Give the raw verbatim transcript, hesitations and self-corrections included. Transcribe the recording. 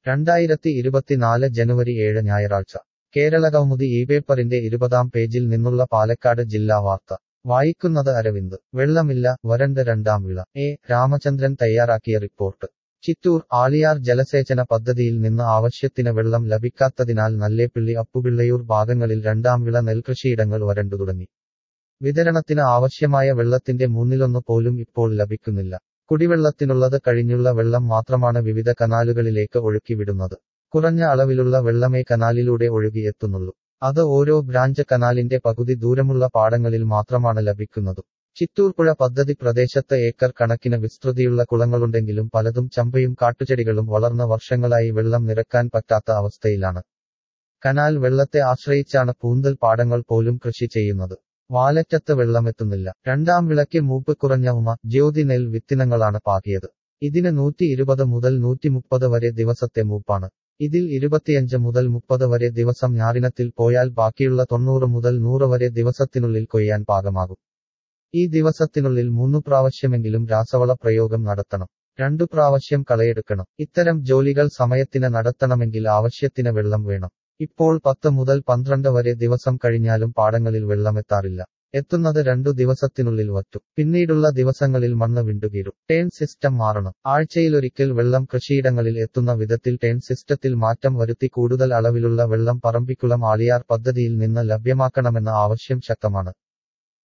രണ്ടായിരത്തി ഇരുപത്തിനാല് ജനുവരി ഏഴ് ഞായറാഴ്ച കേരളകൗമുദി ഈ പേപ്പറിന്റെ ഇരുപതാം പേജിൽ നിന്നുള്ള പാലക്കാട് ജില്ലാ വാർത്ത വായിക്കുന്നത് അരവിന്ദ്. വെള്ളമില്ല, വരണ്ട് രണ്ടാം വിള. എ രാമചന്ദ്രൻ തയ്യാറാക്കിയ റിപ്പോർട്ട്. ചിറ്റൂർ. ആളിയാർ ജലസേചന പദ്ധതിയിൽ നിന്ന് ആവശ്യത്തിന് വെള്ളം ലഭിക്കാത്തതിനാൽ നല്ലേപ്പിള്ളി അപ്പുപിള്ളയൂർ ഭാഗങ്ങളിൽ രണ്ടാം വിള നെൽകൃഷിയിടങ്ങൾ വരണ്ടു തുടങ്ങി. വിതരണത്തിന് ആവശ്യമായ വെള്ളത്തിന്റെ മൂന്നിലൊന്ന് പോലും ഇപ്പോൾ ലഭിക്കുന്നില്ല. കുടിവെള്ളത്തിനുള്ളത് കഴിഞ്ഞുള്ള വെള്ളം മാത്രമാണ് വിവിധ കനാലുകളിലേക്ക് ഒഴുക്കിവിടുന്നത്. കുറഞ്ഞ അളവിലുള്ള വെള്ളമേ കനാലിലൂടെ ഒഴുകിയെത്തുന്നുള്ളൂ. അത് ഓരോ ബ്രാഞ്ച് കനാലിന്റെ പകുതി ദൂരമുള്ള പാടങ്ങളിൽ മാത്രമാണ് ലഭിക്കുന്നത്. ചിറ്റൂർ പുഴ പദ്ധതി പ്രദേശത്ത് ഏക്കർ കണക്കിന് വിസ്തൃതിയുള്ള കുളങ്ങളുണ്ടെങ്കിലും പലതും ചമ്പയും കാട്ടുചെടികളും വളർന്ന വർഷങ്ങളായി വെള്ളം നിറക്കാൻ പറ്റാത്ത അവസ്ഥയിലാണ്. കനാൽ വെള്ളത്തെ ആശ്രയിച്ചാണ് പൂന്തൽ പാടങ്ങൾ പോലും കൃഷി ചെയ്യുന്നത്. വാലറ്റത്ത് വെള്ളമെത്തുന്നില്ല. രണ്ടാം വിളയ്ക്ക് മൂപ്പ് കുറഞ്ഞ ഉമ, ജ്യോതി നെൽ വിത്തിനങ്ങളാണ് പാകിയത്. ഇതിന് നൂറ്റി ഇരുപത് മുതൽ നൂറ്റി മുപ്പത് വരെ ദിവസത്തെ മൂപ്പാണ്. ഇതിൽ ഇരുപത്തിയഞ്ച് മുതൽ മുപ്പത് വരെ ദിവസം ഞാറിനത്തിൽ പോയാൽ ബാക്കിയുള്ള തൊണ്ണൂറ് മുതൽ നൂറ് വരെ ദിവസത്തിനുള്ളിൽ കൊയ്യാൻ പാകമാകും. ഈ ദിവസത്തിനുള്ളിൽ മൂന്നു പ്രാവശ്യമെങ്കിലും രാസവള പ്രയോഗം നടത്തണം. രണ്ടു പ്രാവശ്യം കളയെടുക്കണം. ഇത്തരം ജോലികൾ സമയത്തിന് നടത്തണമെങ്കിൽ ആവശ്യത്തിന് വെള്ളം വേണം. ഇപ്പോൾ പത്ത് മുതൽ പന്ത്രണ്ട് വരെ ദിവസം കഴിഞ്ഞാലും പാടങ്ങളിൽ വെള്ളമെത്താറില്ല. എത്തുന്നത് രണ്ടു ദിവസത്തിനുള്ളിൽ വറ്റും. പിന്നീടുള്ള ദിവസങ്ങളിൽ മണ്ണ് വിണ്ടുകീറും. ടേൺ സിസ്റ്റം മാറണം. ആഴ്ചയിലൊരിക്കൽ വെള്ളം കൃഷിയിടങ്ങളിൽ എത്തുന്ന വിധത്തിൽ ടേൺ സിസ്റ്റത്തിൽ മാറ്റം വരുത്തി കൂടുതൽ അളവിലുള്ള വെള്ളം പറമ്പിക്കുളം ആളിയാർ പദ്ധതിയിൽ നിന്ന് ലഭ്യമാക്കണമെന്ന ആവശ്യം ശക്തമാണ്.